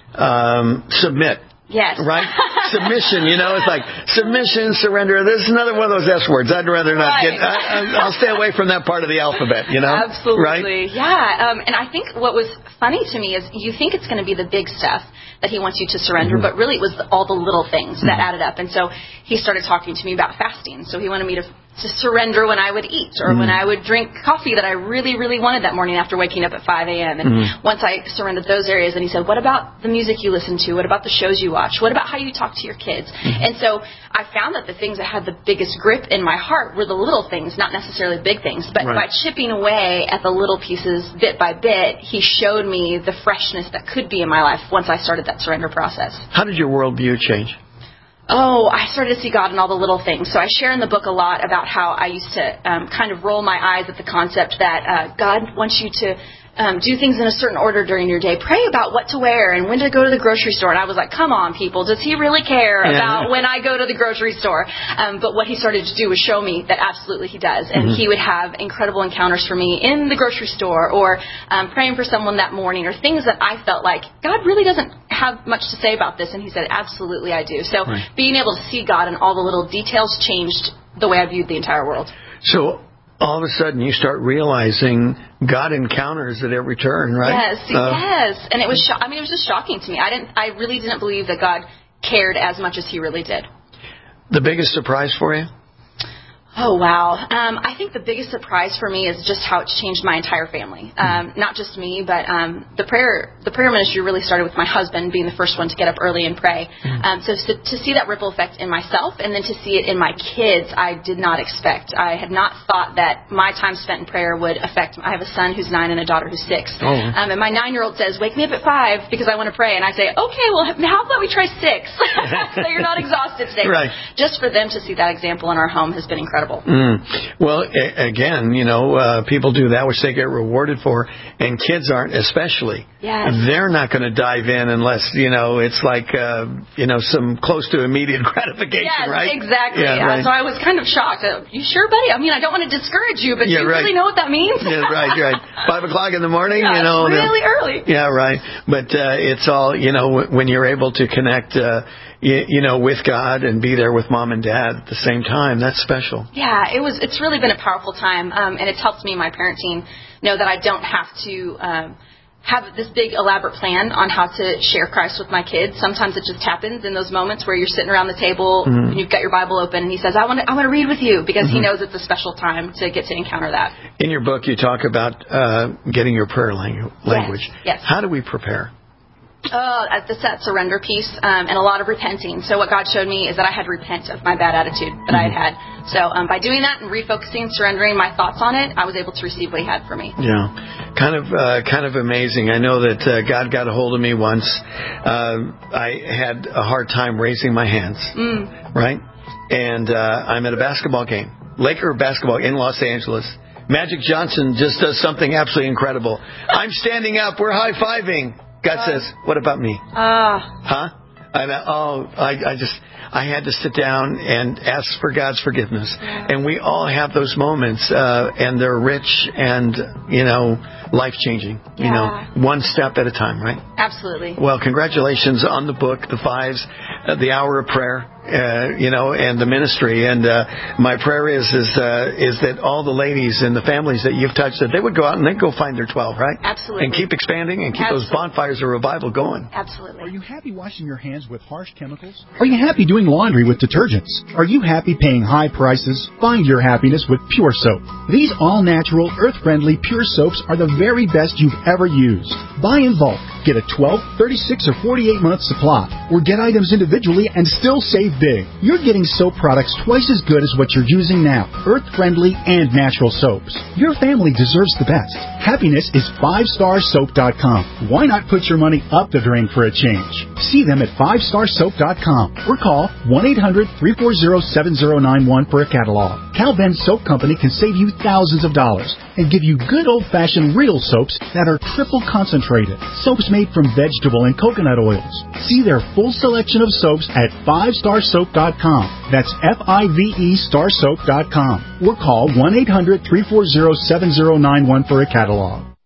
Submit. Yes. Right? Submission, it's like submission, surrender. This is another one of those S words. I'd rather not get, I'll stay away from that part of the alphabet, Absolutely. Right? Yeah. And I think what was funny to me is you think it's going to be the big stuff that he wants you to surrender, but really it was all the little things that added up. And so he started talking to me about fasting. So he wanted me to surrender when I would eat or when I would drink coffee that I really, really wanted that morning after waking up at 5 a.m. And once I surrendered those areas, and he said, what about the music you listen to? What about the shows you watch? What about how you talk to your kids? And so I found that the things that had the biggest grip in my heart were the little things, not necessarily big things. But by chipping away at the little pieces bit by bit, he showed me the freshness that could be in my life once I started that surrender process. How did your worldview change? Oh, I started to see God in all the little things. So I share in the book a lot about how I used to kind of roll my eyes at the concept that God wants you to do things in a certain order during your day. Pray about what to wear and when to go to the grocery store. And I was like, come on, people. Does he really care about when I go to the grocery store? But what he started to do was show me that absolutely he does. And he would have incredible encounters for me in the grocery store or praying for someone that morning or things that I felt like God really doesn't have much to say about this. And he said, absolutely, I do. So being able to see God in all the little details changed the way I viewed the entire world. So all of a sudden you start realizing God encounters at every turn, right? Yes. And it was it was just shocking to me. I really didn't believe that God cared as much as he really did. The biggest surprise for you? Oh, wow. I think the biggest surprise for me is just how it's changed my entire family. Not just me, but the prayer ministry really started with my husband being the first one to get up early and pray. So to see that ripple effect in myself and then to see it in my kids, I did not expect. I had not thought that my time spent in prayer would affect. I have a son who's 9 and a daughter who's 6. And my 9-year-old says, wake me up at 5 because I want to pray. And I say, okay, well, how about we try 6? So you're not exhausted today. Right. Just for them to see that example in our home has been incredible. Well, again, people do that which they get rewarded for, and kids aren't, especially. They're not going to dive in unless, it's like, some close to immediate gratification, right? Exactly. So I was kind of shocked. You sure, buddy? I mean, I don't want to discourage you, but do you really know what that means? Right. 5 o'clock in the morning, really early. Yeah, right. But it's all, when you're able to connect, with God and be there with mom and dad at the same time, that's special. Yeah, it's really been a powerful time, and it's helped me and my parenting know that I don't have to have this big elaborate plan on how to share Christ with my kids. Sometimes it just happens in those moments where you're sitting around the table and you've got your Bible open and he says, I want to read with you, because he knows it's a special time to get to encounter that. In your book, you talk about getting your prayer language. Yes. How do we prepare? That surrender piece and a lot of repenting. So what God showed me is that I had to repent of my bad attitude that I had. So by doing that and refocusing, surrendering my thoughts on it, I was able to receive what he had for me. Yeah, kind of amazing. I know that God got a hold of me once. I had a hard time raising my hands, right? And I'm at a basketball game, Laker basketball in Los Angeles. Magic Johnson just does something absolutely incredible. I'm standing up. We're high-fiving. God says, what about me? Huh? I had to sit down and ask for God's forgiveness. And we all have those moments, and they're rich and, life-changing, one step at a time, right? Absolutely. Well, congratulations on the book, The Fives, The Hour of Prayer, and the ministry. And my prayer is that all the ladies and the families that you've touched, that they would go out and they'd go find their 12, right? Absolutely. And keep expanding and keep those bonfires of revival going. Absolutely. Are you happy washing your hands with harsh chemicals? Are you happy doing laundry with detergents? Are you happy paying high prices? Find your happiness with Pure Soap. These all-natural, earth-friendly Pure Soaps are the very best you've ever used. Buy in bulk. Get a 12, 36, or 48-month supply. Or get items individually and still save big. You're getting soap products twice as good as what you're using now. Earth-friendly and natural soaps. Your family deserves the best. Happiness is 5starsoap.com. Why not put your money up the drain for a change? See them at 5starsoap.com or call 1-800-340-7091 for a catalog. Cal Ben Soap Company can save you thousands of dollars and give you good old-fashioned real soaps that are triple concentrated. Soaps made from vegetable and coconut oils. See their full selection of soaps at 5starsoap.com. That's FIVE starsoap.com. or call 1-800-340-7091 for a catalog.